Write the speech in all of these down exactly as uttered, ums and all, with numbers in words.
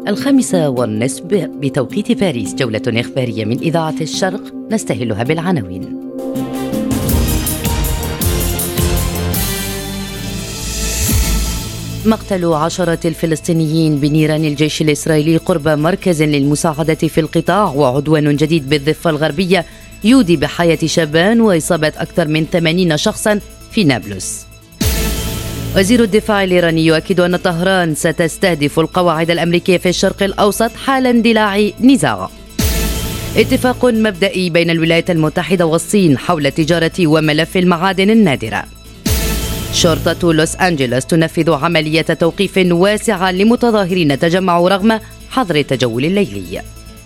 الخامسة والنصف بتوقيت باريس، جولة إخبارية من إذاعة الشرق نستهلها بالعناوين. مقتل عشرات الفلسطينيين بنيران الجيش الإسرائيلي قرب مركز للمساعدة في القطاع، وعدوان جديد بالضفة الغربية يودي بحياة شابان وإصابة أكثر من ثمانين شخصا في نابلس. وزير الدفاع الإيراني يؤكد أن طهران ستستهدف القواعد الأمريكية في الشرق الأوسط حال اندلاع نزاع. اتفاق مبدئي بين الولايات المتحدة والصين حول تجارة وملف المعادن النادرة. شرطة لوس أنجلوس تنفذ عملية توقيف واسعة لمتظاهرين تجمعوا رغم حظر التجول الليلي.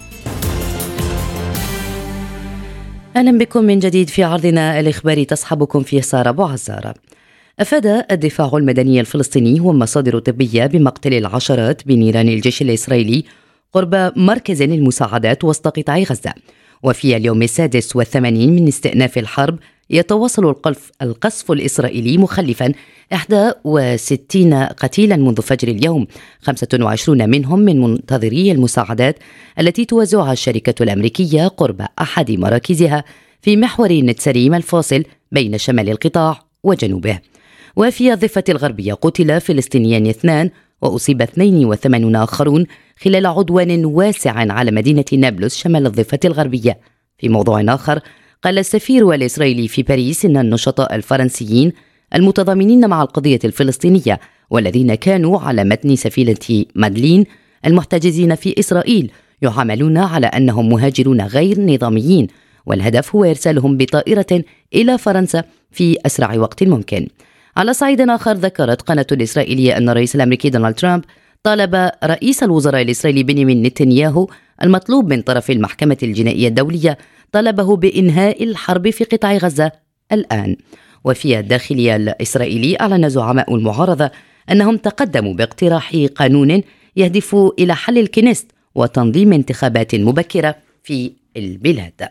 أهلا بكم من جديد في عرضنا الإخباري، تصحبكم فيه سارة أبو عزارة. أفاد الدفاع المدني الفلسطيني ومصادر طبية بمقتل العشرات بنيران الجيش الإسرائيلي قرب مركز للمساعدات وسط قطاع غزة. وفي اليوم السادس والثمانين من استئناف الحرب يتواصل القصف الإسرائيلي مخلفا إحدى وستين قتيلا منذ فجر اليوم، خمسة وعشرين منهم من منتظري المساعدات التي توزعها الشركة الأمريكية قرب أحد مراكزها في محور نتسريم الفاصل بين شمال القطاع وجنوبه. وفي الضفة الغربية قتل فلسطينيان اثنان وأصيب اثنين وثمانين آخرون خلال عدوان واسع على مدينة نابلس شمال الضفة الغربية. في موضوع آخر، قال السفير الإسرائيلي في باريس إن النشطاء الفرنسيين المتضامنين مع القضية الفلسطينية والذين كانوا على متن سفينة مادلين المحتجزين في إسرائيل يعاملون على أنهم مهاجرون غير نظاميين، والهدف هو إرسالهم بطائرة إلى فرنسا في أسرع وقت ممكن. على صعيد آخر، ذكرت قناة الإسرائيلية أن الرئيس الأمريكي دونالد ترامب طالب رئيس الوزراء الإسرائيلي بنيامين نتنياهو المطلوب من طرف المحكمة الجنائية الدولية طلبه بإنهاء الحرب في قطاع غزة الآن. وفي الداخلية الإسرائيلي أعلن زعماء المعارضة أنهم تقدموا باقتراح قانون يهدف إلى حل الكنيست وتنظيم انتخابات مبكرة في البلاد.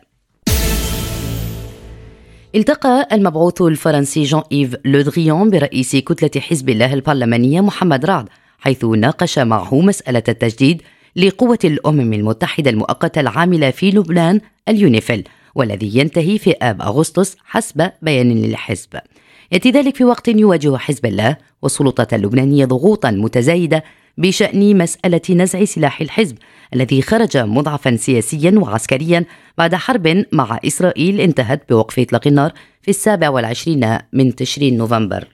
التقى المبعوث الفرنسي جان إيف لو دريان برئيس كتلة حزب الله البرلمانية محمد رعد، حيث ناقش معه مسألة التجديد لقوة الأمم المتحدة المؤقتة العاملة في لبنان اليونيفيل، والذي ينتهي في آب أغسطس حسب بيان للحزب. يأتي ذلك في وقت يواجه حزب الله والسلطات اللبنانية ضغوطا متزايدة بشأن مسألة نزع سلاح الحزب الذي خرج مضعفا سياسيا وعسكريا بعد حرب مع إسرائيل انتهت بوقف إطلاق النار في السابع والعشرين من تشرين نوفمبر.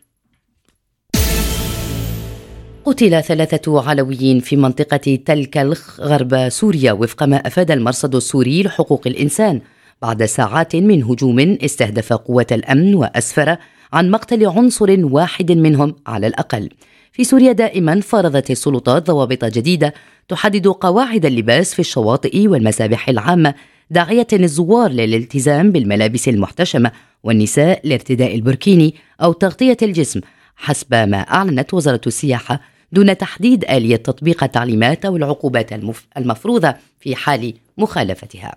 قتل ثلاثة علويين في منطقة تل كلخ غرب سوريا وفق ما أفاد المرصد السوري لحقوق الإنسان بعد ساعات من هجوم استهدف قوات الأمن وأسفر عن مقتل عنصر واحد منهم على الأقل. في سوريا دائما فرضت السلطات ضوابط جديدة تحدد قواعد اللباس في الشواطئ والمسابح العامة، داعية الزوار للالتزام بالملابس المحتشمة والنساء لارتداء البركيني أو تغطية الجسم حسب ما أعلنت وزارة السياحة، دون تحديد آلية تطبيق التعليمات أو العقوبات المفروضة في حال مخالفتها.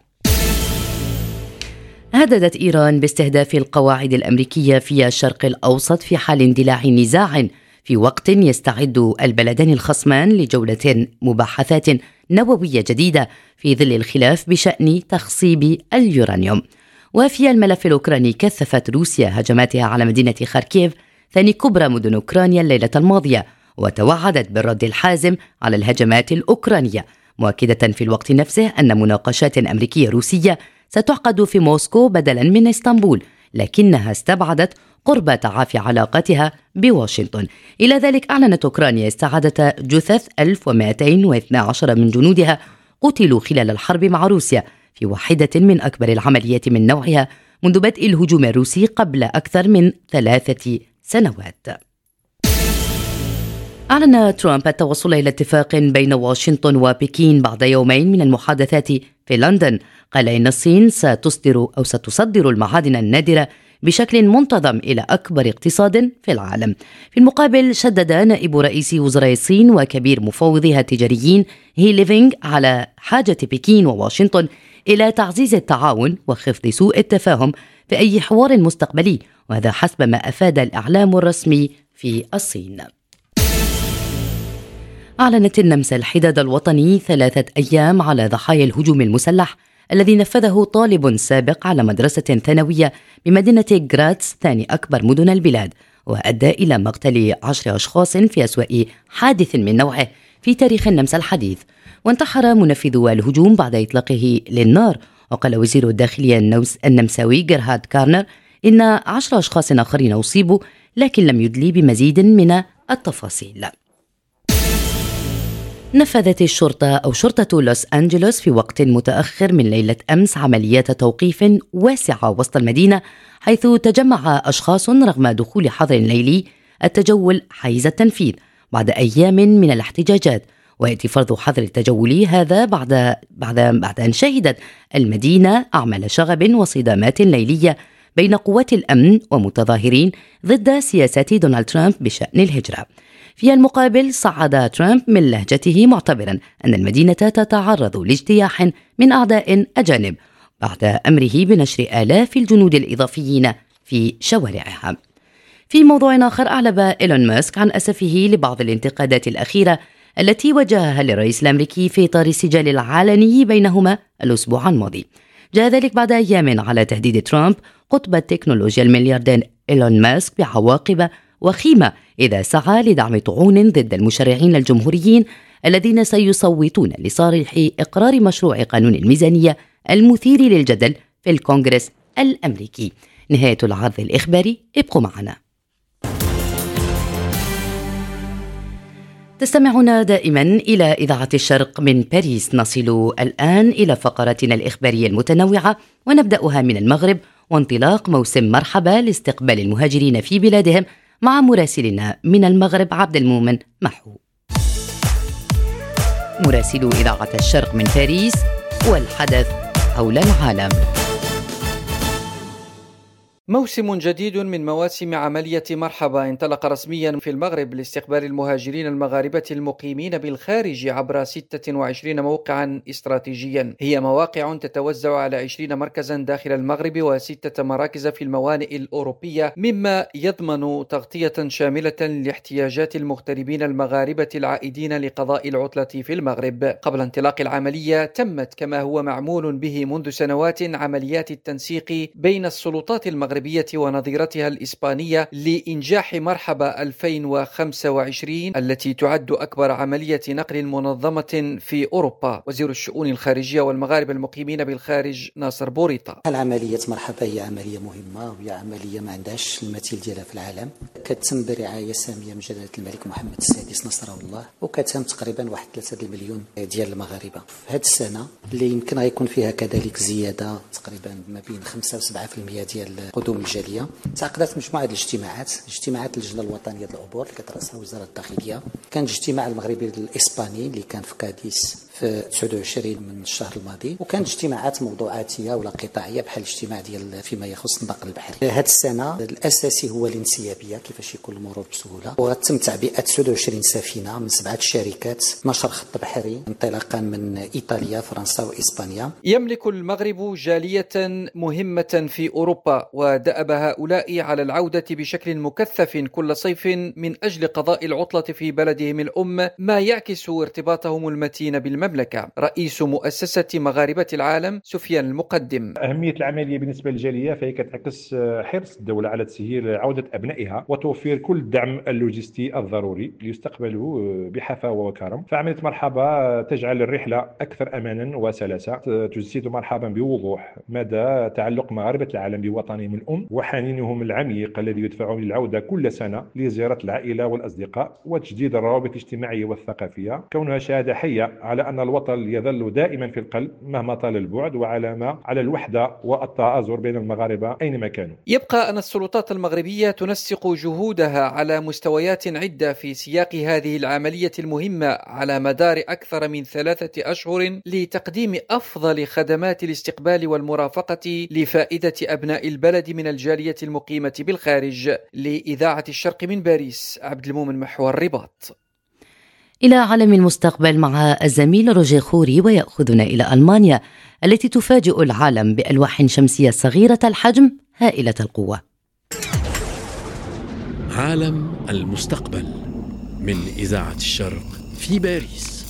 هددت إيران باستهداف القواعد الأمريكية في الشرق الأوسط في حال اندلاع نزاع، في وقت يستعد البلدان الخصمان لجولة مباحثات نووية جديدة في ظل الخلاف بشأن تخصيب اليورانيوم. وفي الملف الأوكراني، كثفت روسيا هجماتها على مدينة خاركيف ثاني كبرى مدن أوكرانيا الليلة الماضية، وتوعدت بالرد الحازم على الهجمات الأوكرانية، مؤكدة في الوقت نفسه أن مناقشات أمريكية روسية ستعقد في موسكو بدلا من اسطنبول، لكنها استبعدت قرب تعافي علاقتها بواشنطن. إلى ذلك، أعلنت أوكرانيا استعادة جثث ألف ومئتين واثني عشر من جنودها قتلوا خلال الحرب مع روسيا في واحدة من أكبر العمليات من نوعها منذ بدء الهجوم الروسي قبل أكثر من ثلاثة سنوات. أعلن ترامب التوصل إلى اتفاق بين واشنطن وبكين بعد يومين من المحادثات في لندن. قال إن الصين ستصدر أو ستصدر المعادن النادرة بشكل منتظم إلى أكبر اقتصاد في العالم. في المقابل، شدد نائب رئيس وزراء الصين وكبير مفوضيها التجاريين هي ليفينغ على حاجة بكين وواشنطن إلى تعزيز التعاون وخفض سوء التفاهم في أي حوار مستقبلي، وهذا حسب ما أفاد الإعلام الرسمي في الصين. أعلنت النمسا الحداد الوطني ثلاثة أيام على ضحايا الهجوم المسلح الذي نفذه طالب سابق على مدرسة ثانوية بمدينة غراتس ثاني أكبر مدن البلاد، وأدى إلى مقتل عشر أشخاص في أسوأ حادث من نوعه في تاريخ النمسا الحديث. وانتحر منفذو الهجوم بعد إطلاقه للنار. وقال وزير الداخلية النمساوي جيرهارد كارنر إن عشر أشخاص آخرين أصيبوا، لكن لم يدلي بمزيد من التفاصيل. نفذت الشرطة أو شرطة لوس أنجلوس في وقت متأخر من ليلة أمس عمليات توقيف واسعة وسط المدينة، حيث تجمع أشخاص رغم دخول حظر ليلي التجول حيز التنفيذ بعد أيام من الاحتجاجات. ويأتي فرض حظر التجول هذا بعد بعد بعد أن شهدت المدينة أعمال شغب وصدامات ليلية بين قوات الأمن ومتظاهرين ضد سياسات دونالد ترامب بشأن الهجرة. في المقابل صعد ترامب من لهجته معتبرا أن المدينة تتعرض لاجتياح من أعداء أجانب بعد أمره بنشر آلاف الجنود الإضافيين في شوارعها. في موضوع آخر، أعلب إيلون ماسك عن أسفه لبعض الانتقادات الأخيرة التي وجهها للرئيس الأمريكي في إطار السجال العلني بينهما الأسبوع الماضي. جاء ذلك بعد أيام على تهديد ترامب قطب التكنولوجيا الملياردير إيلون ماسك بعواقب وخيمة إذا سعى لدعم طعون ضد المشرعين الجمهوريين الذين سيصوتون لصالح إقرار مشروع قانون الميزانية المثير للجدل في الكونغرس الأمريكي. نهاية العرض الإخباري، ابقوا معنا. تستمعون دائما إلى إذاعة الشرق من باريس. نصل الآن إلى فقراتنا الإخبارية المتنوعة، ونبدأها من المغرب وانطلاق موسم مرحبا لاستقبال المهاجرين في بلادهم مع مراسلنا من المغرب عبد المؤمن محو. مراسل إذاعة الشرق من باريس والحدث حول العالم. موسم جديد من مواسم عملية مرحبا انطلق رسميا في المغرب لاستقبال المهاجرين المغاربة المقيمين بالخارج عبر ستة وعشرين موقعا استراتيجيا. هي مواقع تتوزع على عشرين مركزا داخل المغرب وستة مراكز في الموانئ الأوروبية، مما يضمن تغطية شاملة لاحتياجات المغتربين المغاربة العائدين لقضاء العطلة في المغرب. قبل انطلاق العملية تمت كما هو معمول به منذ سنوات عمليات التنسيق بين السلطات المغربية ونظيرتها الإسبانية لإنجاح مرحبا ألفين وخمسة وعشرين التي تعد أكبر عملية نقل منظمة في أوروبا. وزير الشؤون الخارجية والمغاربة المقيمين بالخارج ناصر بوريطة: العملية مرحبا هي عملية مهمة وهي عملية ما عندهاش المثيل ديالها في العالم، كتتم برعاية سامية من جلالة الملك محمد السادس نصره الله، وكتهم تقريبا واحد ثلاثة مليون ديال المغاربة في هذه السنة اللي يمكن غيكون فيها كذلك زيادة تقريبا ما بين خمسة وسبعة في المية ديال قدوم الجالية. تعقدت مجموعة الاجتماعات، اجتماعات اللجنة الوطنية للعبور اللي كترأسها وزارة الداخلية. كان اجتماع المغربي الإسباني اللي كان في كاديس في تسعة وعشرين من الشهر الماضي، وكان اجتماعات موضوعاتية ولا قطاعية بحال الاجتماع ديال فيما يخص النقل البحري. هذه السنة الأساسي هو الانسيابية، كيفاش يكون المرور بسهولة، وغتم تعبئة تسعة وعشرين سفينة من سبعة شركات، اثنا عشر خط بحري انطلاقا من إيطاليا فرنسا وإسبانيا. يملك المغرب جالية مهمة في أوروبا، ودأب هؤلاء على العودة بشكل مكثف كل صيف من أجل قضاء العطلة في بلدهم الأم، ما يعكس ارتباطهم المتين بالمملكة. رئيس مؤسسة مغاربة العالم سفيان المقدم: أهمية العملية بالنسبة للجالية فهي كتعكس حرص الدولة على تسهيل عودة أبنائها وتوفير كل الدعم اللوجستي الضروري ليستقبلوا بحفاوة وكرم. فعملية مرحبا تجعل الرحلة أكثر أمانا وسلاسة، تجسد مرحبا بوضوح مدى تعلق مغاربة العالم بوطنهم الأم وحنينهم العميق الذي يدفعهم للعودة كل سنة لزيارة العائلة والأصدقاء وتجديد الروابط الاجتماعية والثقافية، كونها شهادة حية على أن الوطن يظل دائما في القلب مهما طال البعد، وعلامة على الوحدة والتآزر بين المغاربة أينما كانوا. يبقى أن السلطات المغربية تنسق جهودها على مستويات عدة في سياق هذه العملية المهمة على مدار أكثر من ثلاثة أشهر لتقديم أفضل خدمات الاستقبال والمرافقة لفائدة أبناء البلد من الجالية المقيمة بالخارج. لإذاعة الشرق من باريس عبد المؤمن محو الرباط. إلى عالم المستقبل مع الزميل روجيه خوري، ويأخذنا إلى ألمانيا التي تفاجئ العالم بألواح شمسية صغيرة الحجم هائلة القوة. عالم المستقبل من إذاعة الشرق في باريس.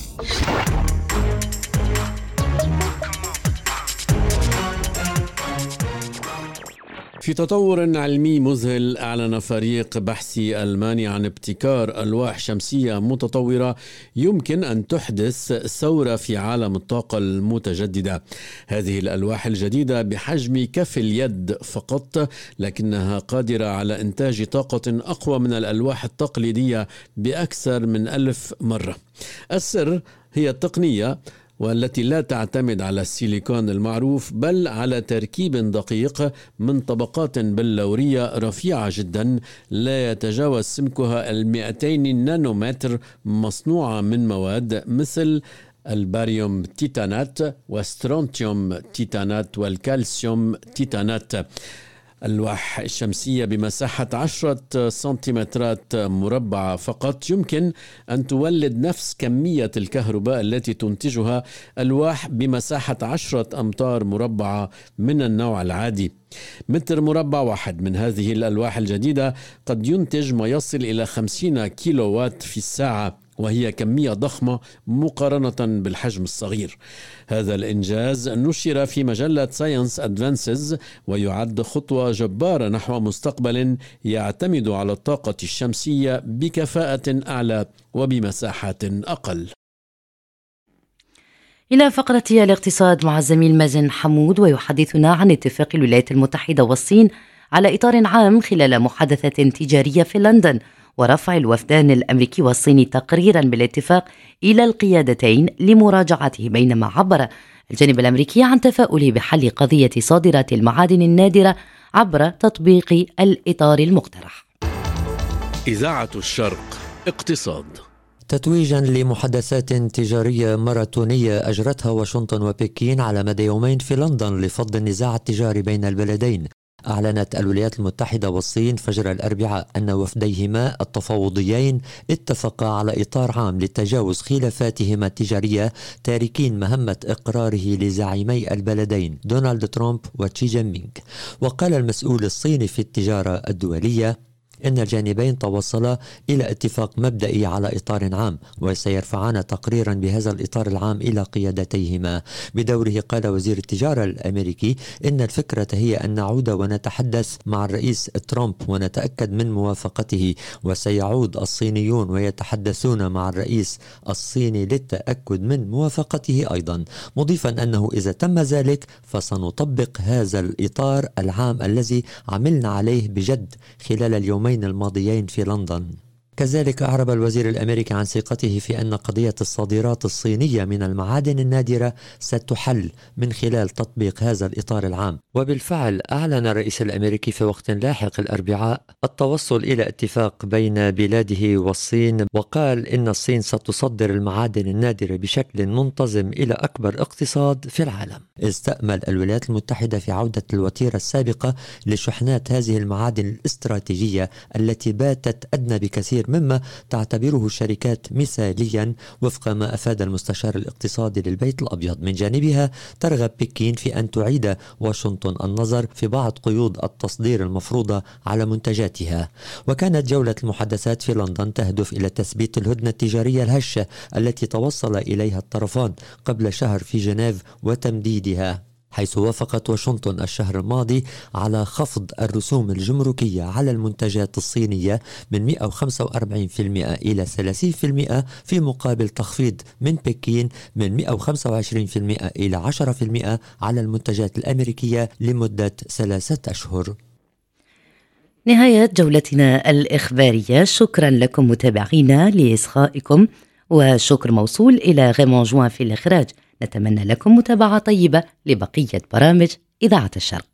في تطور علمي مذهل، أعلن فريق بحثي ألماني عن ابتكار ألواح شمسية متطورة يمكن أن تحدث ثورة في عالم الطاقة المتجددة. هذه الألواح الجديدة بحجم كف اليد فقط، لكنها قادرة على إنتاج طاقة أقوى من الألواح التقليدية بأكثر من ألف مرة. السر هي التقنية، والتي لا تعتمد على السيليكون المعروف بل على تركيب دقيق من طبقات بلورية رفيعة جدا لا يتجاوز سمكها المئتين نانومتر، مصنوعة من مواد مثل الباريوم تيتانات والسترونتيوم تيتانات والكالسيوم تيتانات. الألواح الشمسية بمساحة عشرة سنتيمترات مربعة فقط يمكن أن تولد نفس كمية الكهرباء التي تنتجها ألواح بمساحة عشرة أمتار مربعة من النوع العادي. متر مربع واحد من هذه الألواح الجديدة قد ينتج ما يصل إلى خمسين كيلووات في الساعة، وهي كمية ضخمة مقارنة بالحجم الصغير. هذا الإنجاز نشر في مجلة ساينس أدفانسز، ويعد خطوة جبارة نحو مستقبل يعتمد على الطاقة الشمسية بكفاءة أعلى وبمساحات أقل. إلى فقرة الاقتصاد مع الزميل مازن حمود، ويحدثنا عن اتفاق الولايات المتحدة والصين على إطار عام خلال محادثة تجارية في لندن، ورفع الوفدان الأمريكي والصيني تقريرا بالاتفاق إلى القيادتين لمراجعته، بينما عبر الجانب الأمريكي عن تفاؤله بحل قضية صادرات المعادن النادرة عبر تطبيق الإطار المقترح. إذاعة الشرق اقتصاد. تتويجا لمحادثات تجارية ماراثونية أجرتها واشنطن وبكين على مدى يومين في لندن لفض النزاع التجاري بين البلدين، أعلنت الولايات المتحدة والصين فجر الأربعاء أن وفديهما التفاوضيين اتفقا على إطار عام لتجاوز خلافاتهما التجارية، تاركين مهمة إقراره لزعيمي البلدين دونالد ترامب وشي جين بينغ. وقال المسؤول الصيني في التجارة الدولية إن الجانبين توصلا إلى اتفاق مبدئي على إطار عام، وسيرفعان تقريرا بهذا الإطار العام إلى قيادتيهما. بدوره قال وزير التجارة الأمريكي إن الفكرة هي أن نعود ونتحدث مع الرئيس ترامب ونتأكد من موافقته، وسيعود الصينيون ويتحدثون مع الرئيس الصيني للتأكد من موافقته أيضا، مضيفا أنه إذا تم ذلك فسنطبق هذا الإطار العام الذي عملنا عليه بجد خلال اليومين الماضيين في لندن. كذلك أعرب الوزير الأمريكي عن ثقته في أن قضية الصادرات الصينية من المعادن النادرة ستحل من خلال تطبيق هذا الإطار العام. وبالفعل أعلن الرئيس الأمريكي في وقت لاحق الأربعاء التوصل إلى اتفاق بين بلاده والصين، وقال إن الصين ستصدر المعادن النادرة بشكل منتظم إلى أكبر اقتصاد في العالم. إذ تأمل الولايات المتحدة في عودة الوتيرة السابقة لشحنات هذه المعادن الاستراتيجية التي باتت أدنى بكثير مما تعتبره الشركات مثاليا، وفق ما أفاد المستشار الاقتصادي للبيت الأبيض. من جانبها ترغب بكين في أن تعيد واشنطن النظر في بعض قيود التصدير المفروضة على منتجاتها. وكانت جولة المحادثات في لندن تهدف إلى تثبيت الهدنة التجارية الهشة التي توصل إليها الطرفان قبل شهر في جنيف وتمديدها، حيث وافقت واشنطن الشهر الماضي على خفض الرسوم الجمركية على المنتجات الصينية من مئة وخمسة وأربعين بالمئة إلى ثلاثين بالمئة، في مقابل تخفيض من بكين من مئة وخمسة وعشرين بالمئة إلى عشرة بالمئة على المنتجات الأمريكية لمدة ثلاثة أشهر. نهاية جولتنا الإخبارية، شكرا لكم متابعينا لإصغائكم، وشكر موصول إلى غيمون جوان في الإخراج. نتمنى لكم متابعة طيبة لبقية برامج إذاعة الشرق.